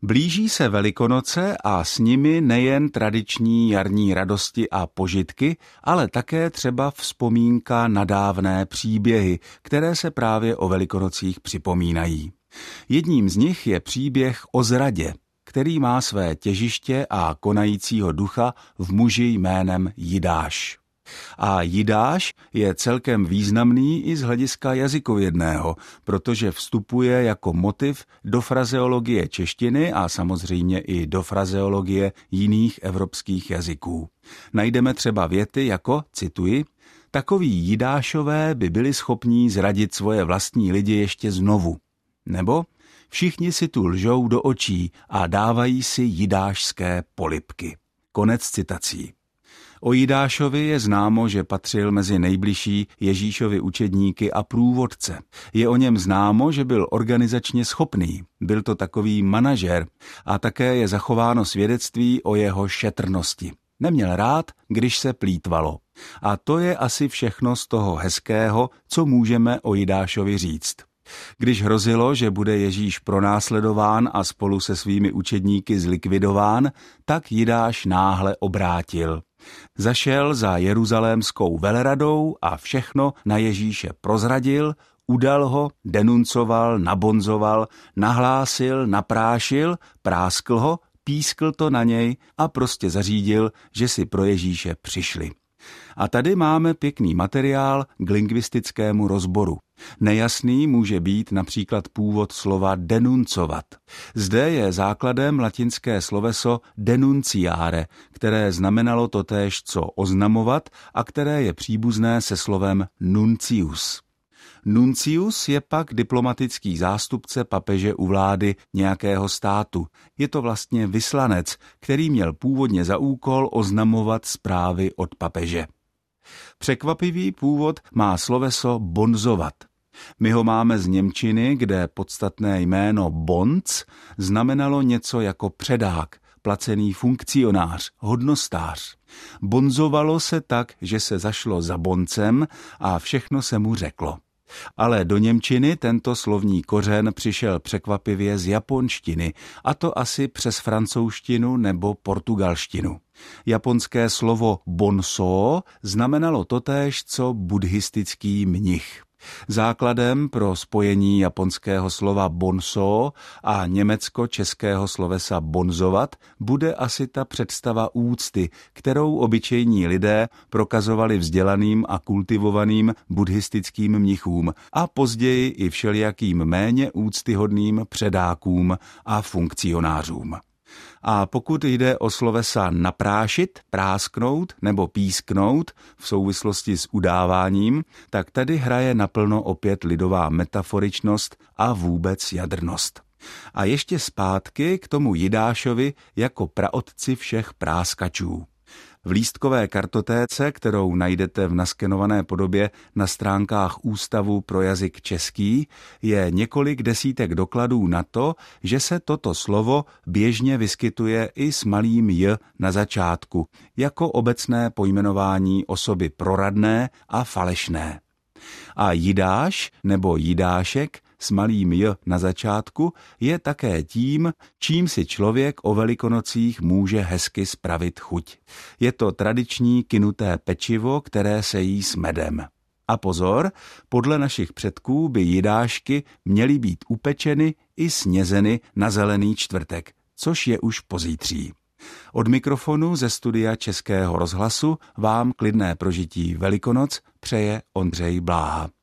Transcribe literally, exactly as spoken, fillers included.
Blíží se Velikonoce a s nimi nejen tradiční jarní radosti a požitky, ale také třeba vzpomínka na dávné příběhy, které se právě o Velikonocích připomínají. Jedním z nich je příběh o zradě, který má své těžiště a konajícího ducha v muži jménem Jidáš. A Jidáš je celkem významný i z hlediska jazykovědného, protože vstupuje jako motiv do frazeologie češtiny a samozřejmě i do frazeologie jiných evropských jazyků. Najdeme třeba věty jako, cituji, takoví Jidášové by byli schopní zradit svoje vlastní lidi ještě znovu. Nebo všichni si tu lžou do očí a dávají si jidášské polibky. Konec citací. O Jidášovi je známo, že patřil mezi nejbližší Ježíšovi učedníky a průvodce. Je o něm známo, že byl organizačně schopný. Byl to takový manažer a také je zachováno svědectví o jeho šetrnosti. Neměl rád, když se plýtvalo. A to je asi všechno z toho hezkého, co můžeme o Jidášovi říct. Když hrozilo, že bude Ježíš pronásledován a spolu se svými učedníky zlikvidován, tak Jidáš náhle obrátil. Zašel za jeruzalémskou veleradou a všechno na Ježíše prozradil, udal ho, denuncoval, nabonzoval, nahlásil, naprášil, práskl ho, pískl to na něj a prostě zařídil, že si pro Ježíše přišli. A tady máme pěkný materiál k lingvistickému rozboru. Nejasný může být například původ slova denuncovat. Zde je základem latinské sloveso denunciare, které znamenalo totéž co oznamovat a které je příbuzné se slovem nuncius. Nuncius je pak diplomatický zástupce papeže u vlády nějakého státu. Je to vlastně vyslanec, který měl původně za úkol oznamovat zprávy od papeže. Překvapivý původ má sloveso bonzovat. My ho máme z němčiny, kde podstatné jméno bonc znamenalo něco jako předák, placený funkcionář, hodnostář. Bonzovalo se tak, že se zašlo za boncem a všechno se mu řeklo. Ale do němčiny tento slovní kořen přišel překvapivě z japonštiny, a to asi přes francouzštinu nebo portugalštinu. Japonské slovo bonso znamenalo totéž, co buddhistický mnich. Základem pro spojení japonského slova bonso a německo-českého slovesa bonzovat bude asi ta představa úcty, kterou obyčejní lidé prokazovali vzdělaným a kultivovaným buddhistickým mnichům a později i všelijakým méně úctyhodným předákům a funkcionářům. A pokud jde o slovesa naprášit, prásknout nebo písknout v souvislosti s udáváním, tak tady hraje naplno opět lidová metaforičnost a vůbec jadrnost. A ještě zpátky k tomu Jidášovi jako praotci všech práskačů. V lístkové kartotéce, kterou najdete v naskenované podobě na stránkách Ústavu pro jazyk český, je několik desítek dokladů na to, že se toto slovo běžně vyskytuje i s malým j na začátku, jako obecné pojmenování osoby proradné a falešné. A Jidáš nebo Jidášek s malým j na začátku je také tím, čím si člověk o Velikonocích může hezky spravit chuť. Je to tradiční kynuté pečivo, které se jí s medem. A pozor, podle našich předků by jidášky měly být upečeny i snězeny na Zelený čtvrtek, což je už pozítří. Od mikrofonu ze studia Českého rozhlasu vám klidné prožití Velikonoc přeje Ondřej Bláha.